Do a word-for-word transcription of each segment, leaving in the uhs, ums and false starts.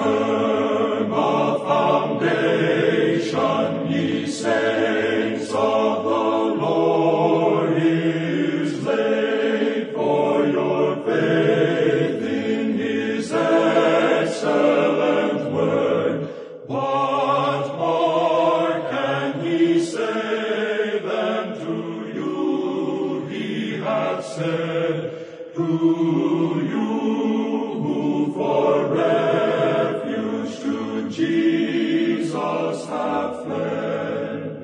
firm a foundation, ye saints of the Lord is laid, for your faith in his excellent word. What more can he say than to you he hath said? To you who for refuge to Jesus have fled,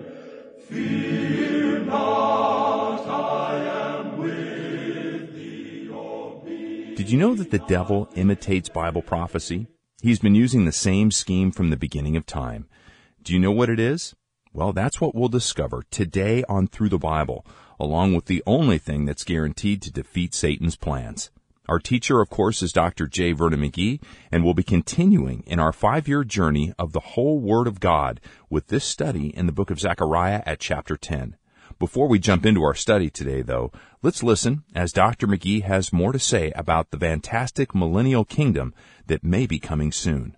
fear not, I am with thee, O be. Did you know that the devil imitates Bible prophecy? He's been using the same scheme from the beginning of time. Do you know what it is? Well, that's what we'll discover today on Through the Bible, along with the only thing that's guaranteed to defeat Satan's plans. Our teacher, of course, is Doctor J. Vernon McGee, and we'll be continuing in our five-year journey of the whole Word of God with this study in the book of Zechariah at chapter ten. Before we jump into our study today, though, let's listen as Doctor McGee has more to say about the fantastic millennial kingdom that may be coming soon.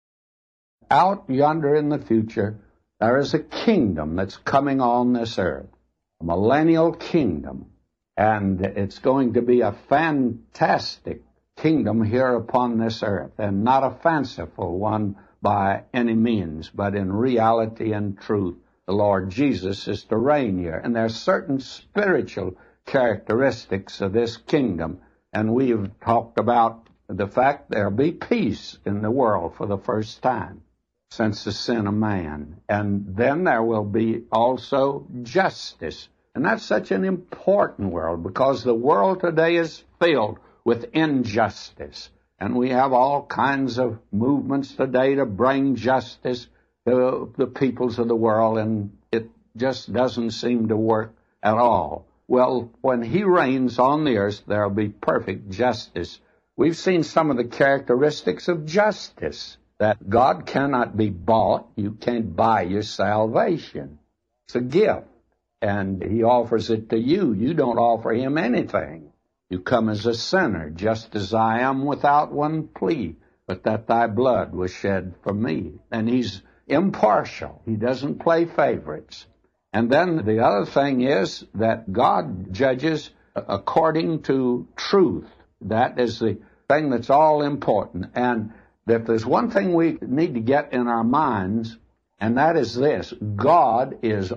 Out yonder in the future, there is a kingdom that's coming on this earth, a millennial kingdom, and it's going to be a fantastic kingdom here upon this earth, and not a fanciful one by any means, but in reality and truth. The Lord Jesus is to reign here, and there are certain spiritual characteristics of this kingdom, and we've talked about the fact there'll be peace in the world for the first time since the sin of man. And then there will be also justice. And that's such an important world because the world today is filled with injustice. And we have all kinds of movements today to bring justice to the peoples of the world, and it just doesn't seem to work at all. Well, when he reigns on the earth, there will be perfect justice. We've seen some of the characteristics of justice. That God cannot be bought. You can't buy your salvation. It's a gift, and he offers it to you. You don't offer him anything. You come as a sinner, just as I am, without one plea, but that thy blood was shed for me. And he's impartial. He doesn't play favorites. And then the other thing is that God judges according to truth. That is the thing that's all important. And if there's one thing we need to get in our minds, and that is this: God is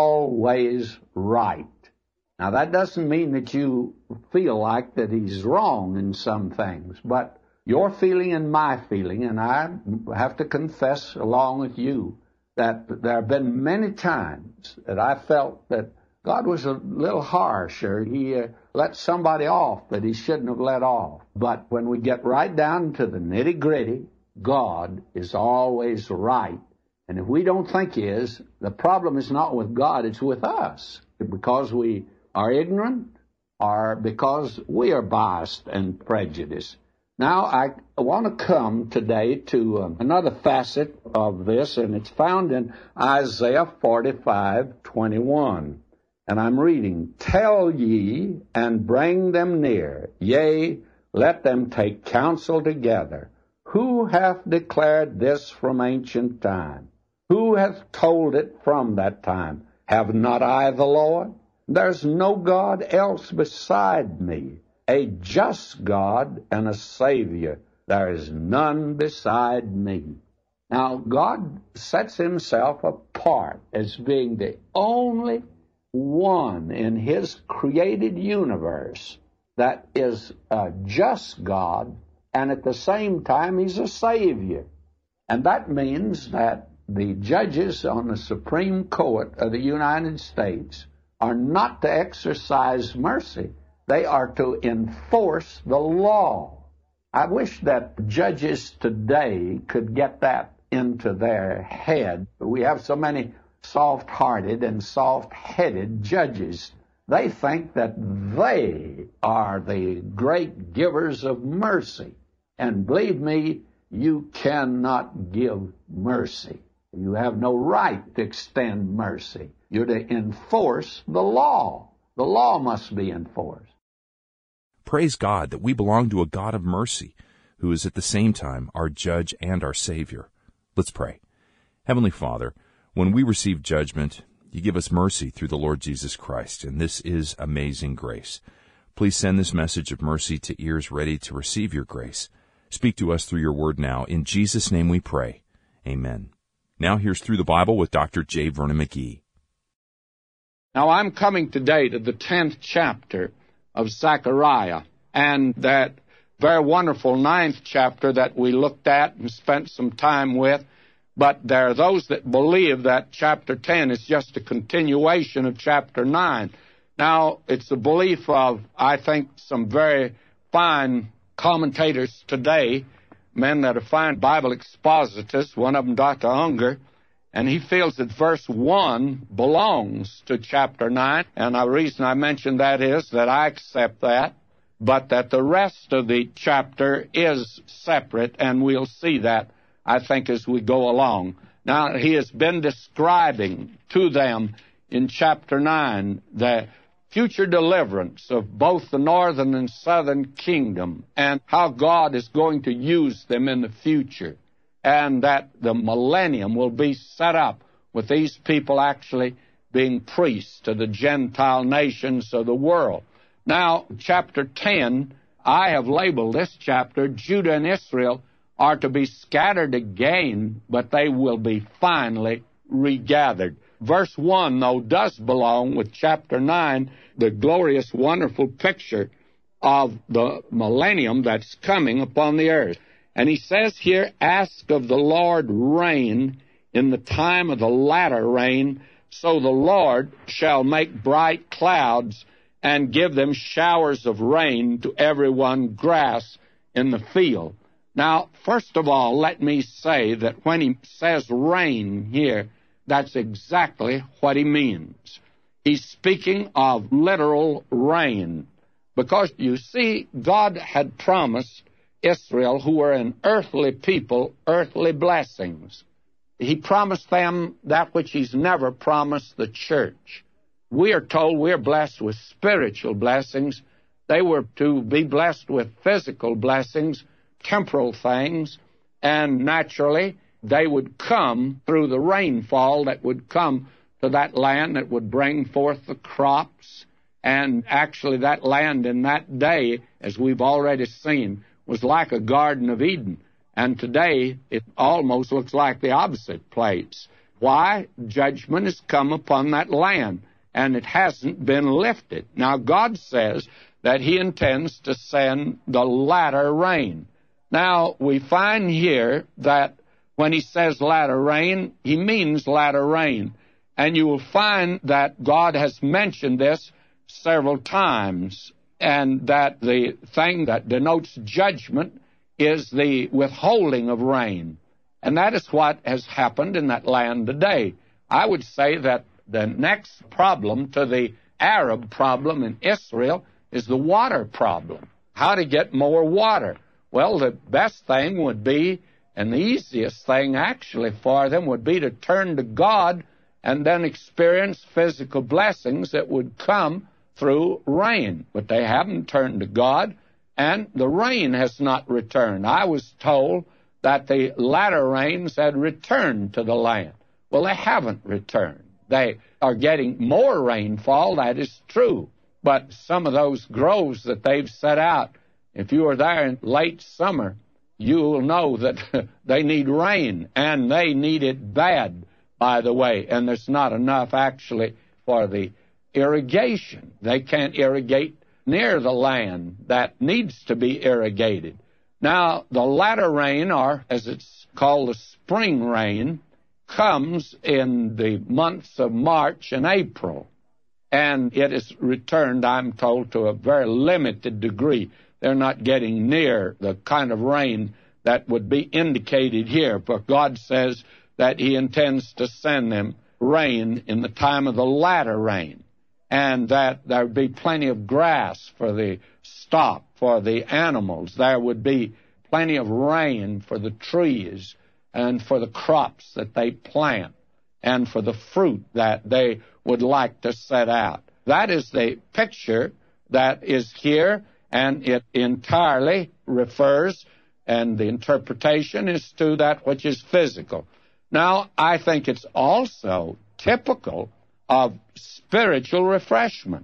always right. Now, that doesn't mean that you feel like that he's wrong in some things, but your feeling and my feeling, and I have to confess along with you, that there have been many times that I felt that God was a little harsh, or he uh, let somebody off that he shouldn't have let off. But when we get right down to the nitty-gritty, God is always right. And if we don't think he is, the problem is not with God, it's with us. Because we are ignorant, or because we are biased and prejudiced. Now, I want to come today to um, another facet of this, and it's found in Isaiah forty-five twenty-one. And I'm reading, "Tell ye, and bring them near, yea, let them take counsel together. Who hath declared this from ancient time? Who hath told it from that time? Have not I the Lord? There's no God else beside me, a just God and a Savior. There is none beside me." Now, God sets himself apart as being the only one in his created universe that is a just God, and at the same time he's a Savior. And that means that the judges on the Supreme Court of the United States are not to exercise mercy. They are to enforce the law. I wish that judges today could get that into their head. We have so many soft-hearted and soft-headed judges. They think that they are the great givers of mercy. And believe me, you cannot give mercy. You have no right to extend mercy. You're to enforce the law. The law must be enforced. Praise God that we belong to a God of mercy, who is at the same time our judge and our Savior. Let's pray. Heavenly Father, when we receive judgment, you give us mercy through the Lord Jesus Christ, and this is amazing grace. Please send this message of mercy to ears ready to receive your grace. Speak to us through your word now. In Jesus' name we pray. Amen. Now here's Through the Bible with Doctor J. Vernon McGee. Now I'm coming today to the tenth chapter of Zechariah, and that very wonderful ninth chapter that we looked at and spent some time with. But there are those that believe that chapter ten is just a continuation of chapter nine. Now, it's the belief of, I think, some very fine commentators today, men that are fine Bible expositors, one of them, Doctor Unger, and he feels that verse one belongs to chapter nine, and the reason I mention that is that I accept that, but that the rest of the chapter is separate, and we'll see that, I think, as we go along. Now, he has been describing to them in chapter nine the future deliverance of both the northern and southern kingdom and how God is going to use them in the future, and that the millennium will be set up with these people actually being priests to the Gentile nations of the world. Now, chapter ten, I have labeled this chapter, Judah and Israel are to be scattered again, but they will be finally regathered. Verse one, though, does belong with chapter nine, the glorious, wonderful picture of the millennium that's coming upon the earth. And he says here, ask of the Lord rain in the time of the latter rain, so the Lord shall make bright clouds and give them showers of rain to everyone grass in the field. Now, first of all, let me say that when he says rain here, that's exactly what he means. He's speaking of literal rain, because, you see, God had promised Israel, who were an earthly people, earthly blessings. He promised them that which he's never promised the church. We are told we're blessed with spiritual blessings. They were to be blessed with physical blessings, temporal things, and naturally they would come through the rainfall that would come to that land that would bring forth the crops. And actually that land in that day, as we've already seen, was like a Garden of Eden. And today it almost looks like the opposite place. Why? Judgment has come upon that land, and it hasn't been lifted. Now God says that he intends to send the latter rain. Now, we find here that when he says latter rain, he means latter rain. And you will find that God has mentioned this several times, and that the thing that denotes judgment is the withholding of rain. And that is what has happened in that land today. I would say that the next problem to the Arab problem in Israel is the water problem. How to get more water. Well, the best thing would be, and the easiest thing actually for them would be to turn to God and then experience physical blessings that would come through rain. But they haven't turned to God, and the rain has not returned. I was told that the latter rains had returned to the land. Well, they haven't returned. They are getting more rainfall, that is true. But some of those groves that they've set out, if you were there in late summer, you will know that they need rain, and they need it bad, by the way. And there's not enough, actually, for the irrigation. They can't irrigate near the land that needs to be irrigated. Now, the latter rain, or as it's called the spring rain, comes in the months of March and April. And it is returned, I'm told, to a very limited degree. They're not getting near the kind of rain that would be indicated here. But God says that he intends to send them rain in the time of the latter rain, and that there would be plenty of grass for the stock, for the animals. There would be plenty of rain for the trees and for the crops that they plant and for the fruit that they would like to set out. That is the picture that is here, and it entirely refers and the interpretation is to that which is physical. Now, I think it's also typical of spiritual refreshment,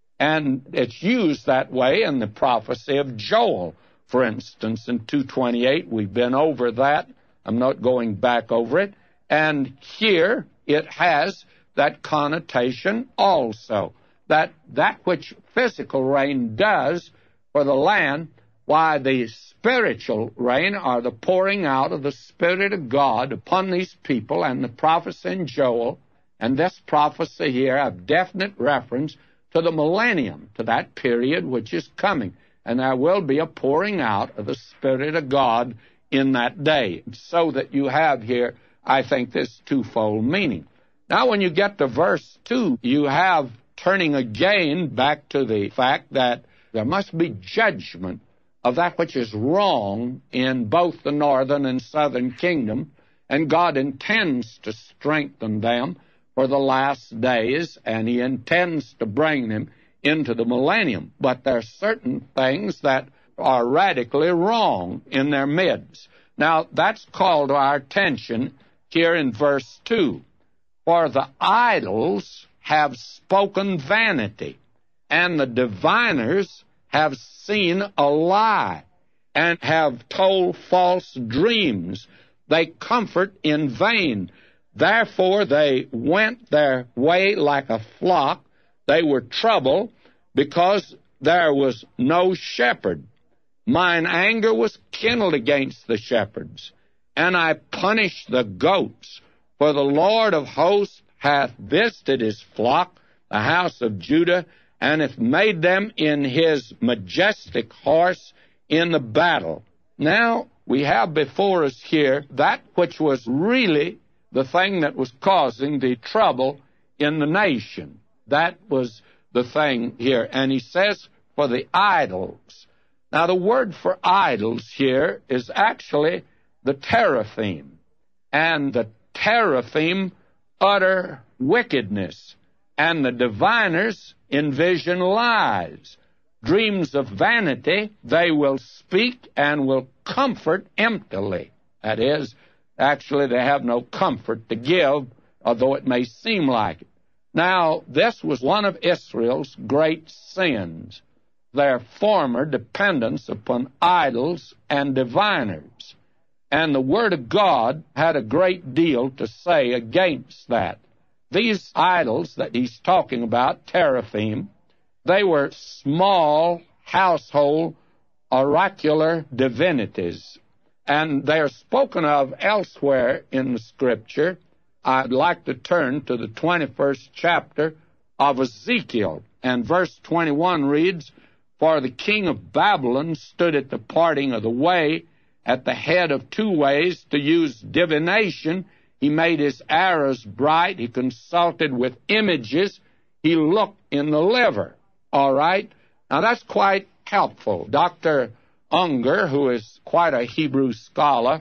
and it's used that way in the prophecy of Joel. For instance, in two twenty-eight, we've been over that. I'm not going back over it. And here it has that connotation also, that that which physical rain does for the land, why the spiritual rain, or the pouring out of the Spirit of God upon these people, and the prophecy in Joel, and this prophecy here have definite reference to the millennium, to that period which is coming. And there will be a pouring out of the Spirit of God in that day. So that you have here, I think, this twofold meaning. Now, when you get to verse two, you have turning again back to the fact that there must be judgment of that which is wrong in both the northern and southern kingdom, and God intends to strengthen them for the last days, and He intends to bring them into the millennium. But there are certain things that are radically wrong in their midst. Now, that's called to our attention here in verse two. For the idols have spoken vanity, and the diviners have seen a lie, and have told false dreams. They comfort in vain. Therefore they went their way like a flock. They were troubled, because there was no shepherd. Mine anger was kindled against the shepherds, and I punished the goats. For the Lord of hosts hath visited his flock, the house of Judah, and hath made them in his majestic horse in the battle. Now, we have before us here that which was really the thing that was causing the trouble in the nation. That was the thing here. And he says, for the idols. Now, the word for idols here is actually the teraphim. And the teraphim utter wickedness. And the diviners envision lies. Dreams of vanity, they will speak and will comfort emptily. That is, actually they have no comfort to give, although it may seem like it. Now, this was one of Israel's great sins, their former dependence upon idols and diviners. And the Word of God had a great deal to say against that. These idols that he's talking about, teraphim, they were small household oracular divinities, and they are spoken of elsewhere in the Scripture. I'd like to turn to the twenty-first chapter of Ezekiel, and verse twenty-one reads, For the king of Babylon stood at the parting of the way, at the head of two ways, to use divination. He made his arrows bright. He consulted with images. He looked in the liver. All right? Now, that's quite helpful. Doctor Unger, who is quite a Hebrew scholar,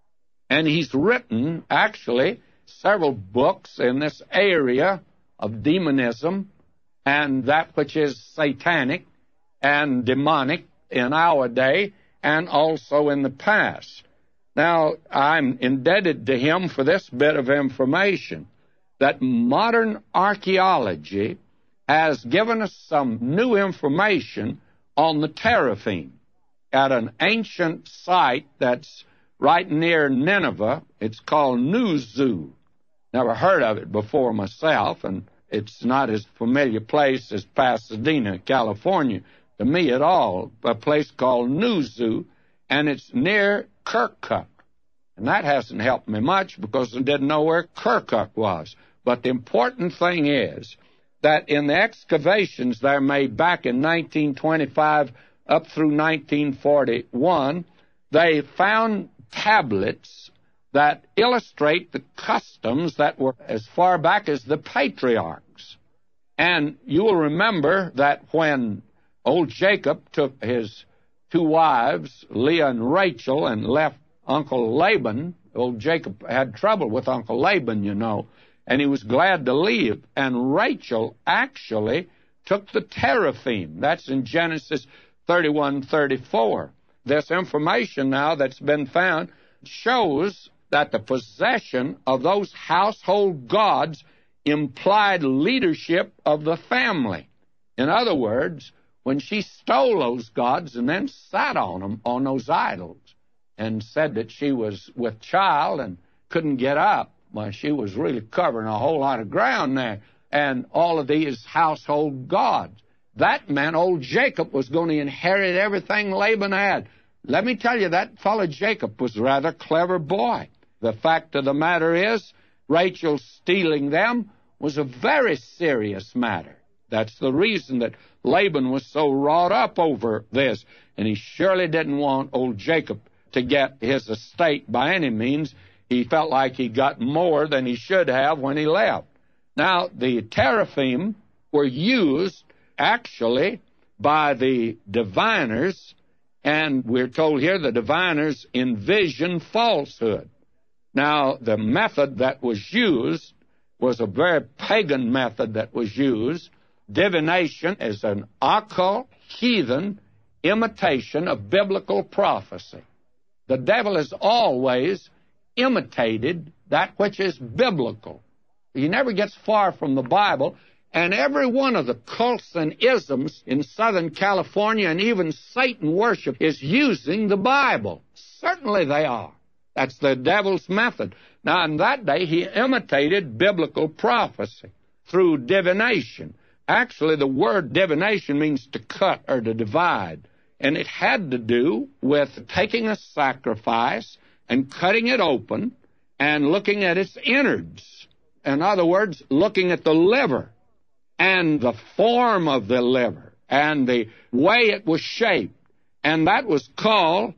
and he's written, actually, several books in this area of demonism and that which is satanic and demonic in our day and also in the past. Now, I'm indebted to him for this bit of information, that modern archaeology has given us some new information on the teraphim at an ancient site that's right near Nineveh. It's called Nuzu. Never heard of it before myself, and it's not as familiar place as Pasadena, California, to me at all. A place called Nuzu, and it's near Kirkuk. And that hasn't helped me much because I didn't know where Kirkuk was. But the important thing is that in the excavations they made back in nineteen twenty-five up through nineteen forty-one, they found tablets that illustrate the customs that were as far back as the patriarchs. And you will remember that when old Jacob took his two wives, Leah and Rachel, and left Uncle Laban, old Jacob had trouble with Uncle Laban, you know, and he was glad to leave. And Rachel actually took the teraphim. That's in Genesis thirty-one thirty-four. this information now that's been found shows that the possession of those household gods implied leadership of the family. In other words, when she stole those gods and then sat on them, on those idols, and said that she was with child and couldn't get up, well, she was really covering a whole lot of ground there. And all of these household gods. That meant old Jacob was going to inherit everything Laban had. Let me tell you, that fellow Jacob was a rather clever boy. The fact of the matter is, Rachel stealing them was a very serious matter. That's the reason that Laban was so wrought up over this. And he surely didn't want old Jacob to get his estate by any means. He felt like he got more than he should have when he left. Now, the teraphim were used actually by the diviners, and we're told here the diviners envision falsehood. Now, the method that was used was a very pagan method that was used. Divination is an occult, heathen imitation of biblical prophecy. The devil has always imitated that which is biblical. He never gets far from the Bible, and every one of the cults and isms in Southern California and even Satan worship is using the Bible. Certainly they are. That's the devil's method. Now, in that day, he imitated biblical prophecy through divination. Actually, the word divination means to cut or to divide, and it had to do with taking a sacrifice and cutting it open and looking at its innards. In other words, looking at the liver and the form of the liver and the way it was shaped. And that was called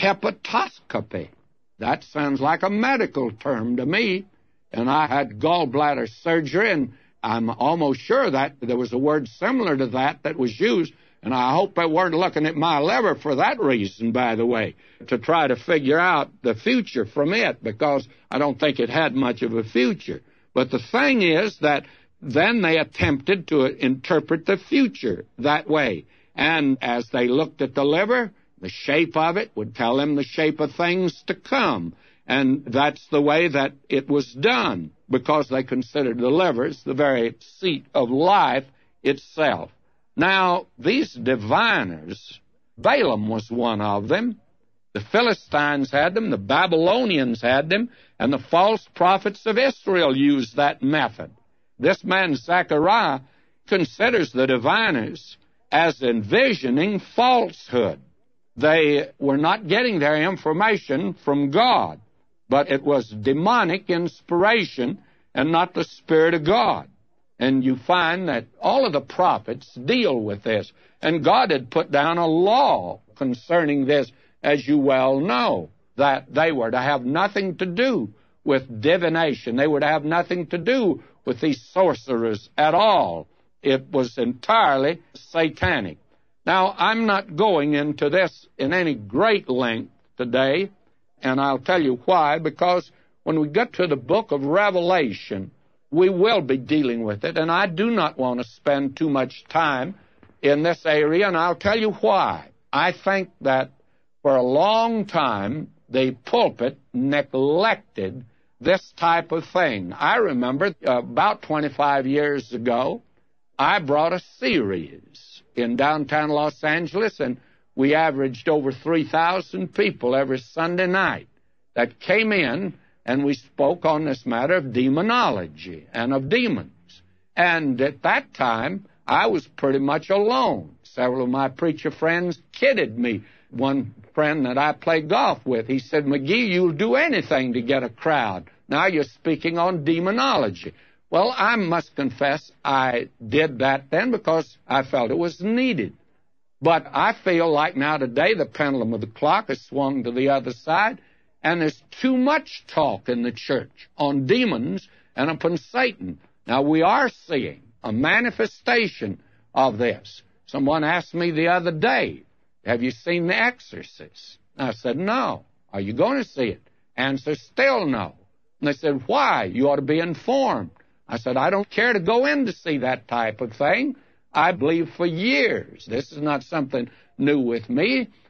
hepatoscopy. That sounds like a medical term to me. And I had gallbladder surgery, and I'm almost sure that there was a word similar to that that was used. And I hope they weren't looking at my liver for that reason, by the way, to try to figure out the future from it, because I don't think it had much of a future. But the thing is that then they attempted to interpret the future that way. And as they looked at the liver, the shape of it would tell them the shape of things to come. And that's the way that it was done, because they considered the liver as the very seat of life itself. Now, these diviners, Balaam was one of them. The Philistines had them, the Babylonians had them, and the false prophets of Israel used that method. This man, Zechariah, considers the diviners as envisioning falsehood. They were not getting their information from God, but it was demonic inspiration and not the Spirit of God. And you find that all of the prophets deal with this. And God had put down a law concerning this, as you well know, that they were to have nothing to do with divination. They were to have nothing to do with these sorcerers at all. It was entirely satanic. Now, I'm not going into this in any great length today, and I'll tell you why, because when we get to the book of Revelation, we will be dealing with it, and I do not want to spend too much time in this area, and I'll tell you why. I think that for a long time, the pulpit neglected this type of thing. I remember uh, about twenty-five years ago, I brought a series in downtown Los Angeles, and we averaged over three thousand people every Sunday night that came in, and we spoke on this matter of demonology and of demons. And at that time, I was pretty much alone. Several of my preacher friends kidded me. One friend that I play golf with, he said, "McGee, you'll do anything to get a crowd. Now you're speaking on demonology." Well, I must confess I did that then because I felt it was needed. But I feel like now today the pendulum of the clock has swung to the other side, and there's too much talk in the church on demons and upon Satan. Now, we are seeing a manifestation of this. Someone asked me the other day, "Have you seen The Exorcist?" I said, "No." "Are you going to see it?" Answer, still no. And they said, "Why? You ought to be informed." I said, "I don't care to go in to see that type of thing. I believe for years, this is not something new with me,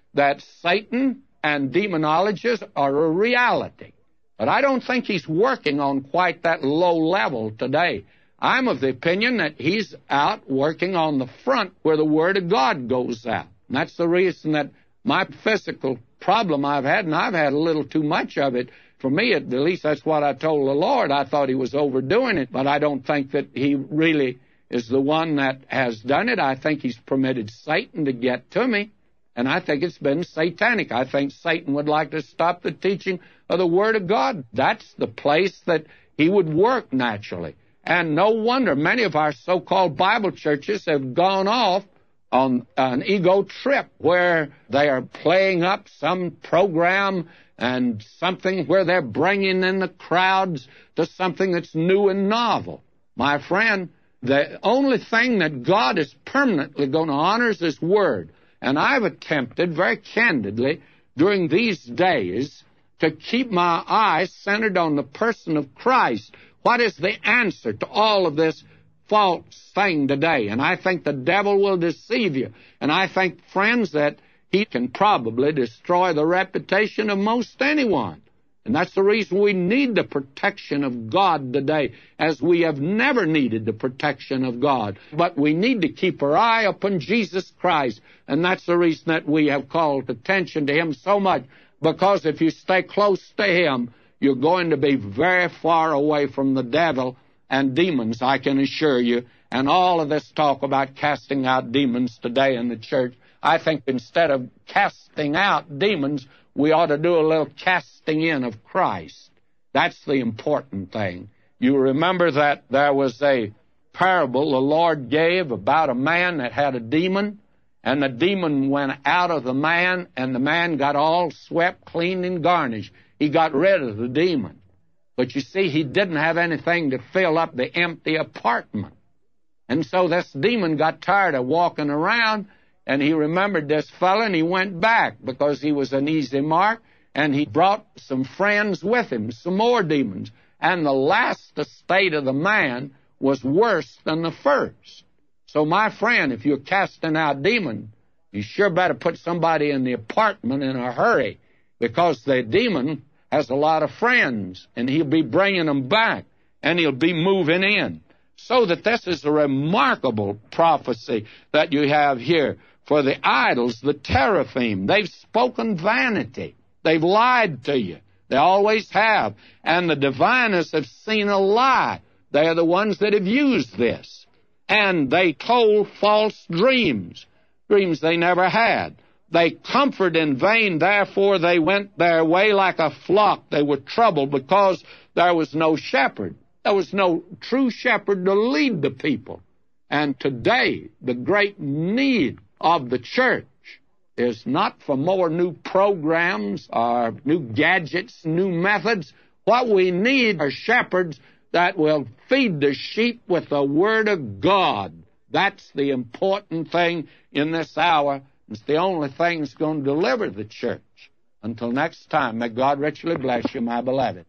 that Satan and demonologists are a reality. But I don't think he's working on quite that low level today. I'm of the opinion that he's out working on the front where the Word of God goes out. And that's the reason that my physical problem I've had, and I've had a little too much of it. For me, at least that's what I told the Lord. I thought he was overdoing it, but I don't think that he really is the one that has done it. I think he's permitted Satan to get to me, and I think it's been satanic. I think Satan would like to stop the teaching of the Word of God. That's the place that he would work naturally. And no wonder many of our so-called Bible churches have gone off on an ego trip where they are playing up some program and something where they're bringing in the crowds to something that's new and novel. My friend, the only thing that God is permanently going to honor is His Word. And I've attempted very candidly during these days to keep my eyes centered on the person of Christ. What is the answer to all of this false thing today? And I think the devil will deceive you. And I think, friends, that he can probably destroy the reputation of most anyone. And that's the reason we need the protection of God today, as we have never needed the protection of God. But we need to keep our eye upon Jesus Christ. And that's the reason that we have called attention to Him so much, because if you stay close to Him, you're going to be very far away from the devil and demons, I can assure you. And all of this talk about casting out demons today in the church, I think instead of casting out demons, we ought to do a little casting in of Christ. That's the important thing. You remember that there was a parable the Lord gave about a man that had a demon, and the demon went out of the man, and the man got all swept, clean, and garnished. He got rid of the demon. But you see, he didn't have anything to fill up the empty apartment. And so this demon got tired of walking around, and he remembered this fellow, and he went back because he was an easy mark, and he brought some friends with him, some more demons. And the last estate of the man was worse than the first. So, my friend, if you're casting out demons, you sure better put somebody in the apartment in a hurry, because the demon has a lot of friends, and he'll be bringing them back, and he'll be moving in. So that this is a remarkable prophecy that you have here. For the idols, the teraphim, they've spoken vanity. They've lied to you. They always have. And the diviners have seen a lie. They are the ones that have used this. And they told false dreams, dreams they never had. They comfort in vain, therefore they went their way like a flock. They were troubled because there was no shepherd. There was no true shepherd to lead the people. And today, the great need of the church is not for more new programs or new gadgets, new methods. What we need are shepherds that will feed the sheep with the Word of God. That's the important thing in this hour. It's the only thing that's going to deliver the church. Until next time, may God richly bless you, my beloved.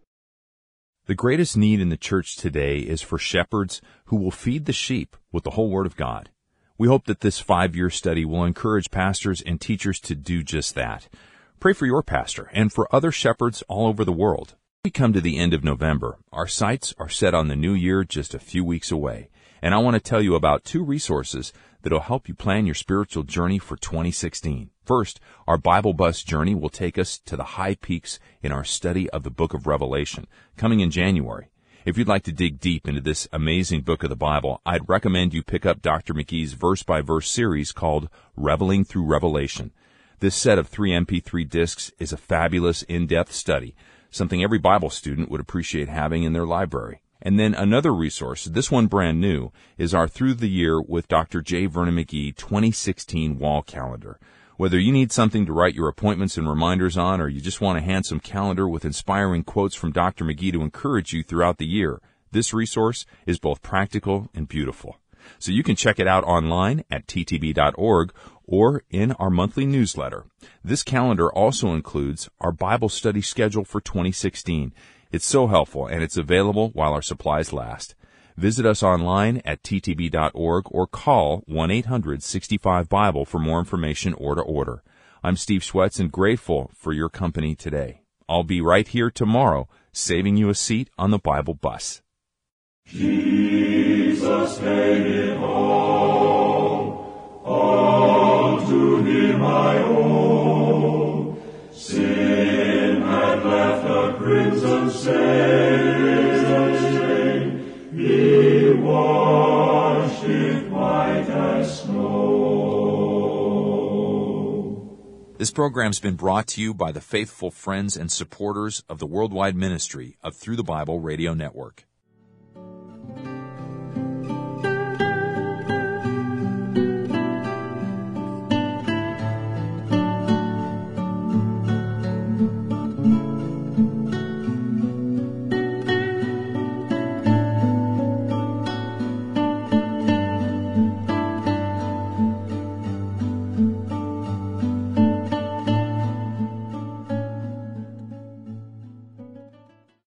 The greatest need in the church today is for shepherds who will feed the sheep with the whole Word of God. We hope that this five-year study will encourage pastors and teachers to do just that. Pray for your pastor and for other shepherds all over the world. We come to the end of November. Our sights are set on the new year just a few weeks away. And I want to tell you about two resources that will help you plan your spiritual journey for twenty sixteen. First, our Bible Bus journey will take us to the high peaks in our study of the book of Revelation, coming in January. If you'd like to dig deep into this amazing book of the Bible, I'd recommend you pick up Doctor McGee's verse-by-verse series called Reveling Through Revelation. This set of three M P three discs is a fabulous in-depth study, something every Bible student would appreciate having in their library. And then another resource, this one brand new, is our Through the Year with Doctor J. Vernon McGee twenty sixteen wall calendar. Whether you need something to write your appointments and reminders on, or you just want a handsome calendar with inspiring quotes from Doctor McGee to encourage you throughout the year, this resource is both practical and beautiful. So you can check it out online at t t b dot org or in our monthly newsletter. This calendar also includes our Bible study schedule for twenty sixteen. It's so helpful, and it's available while our supplies last. Visit us online at t t b dot org or call one eight hundred sixty-five Bible for more information or to order. I'm Steve Schwetz, grateful for your company today. I'll be right here tomorrow, saving you a seat on the Bible bus. Jesus paid it all, all to him I owe. Sin had left a crimson stain, he washed it white as snow. This program's been brought to you by the faithful friends and supporters of the worldwide ministry of Through the Bible Radio Network.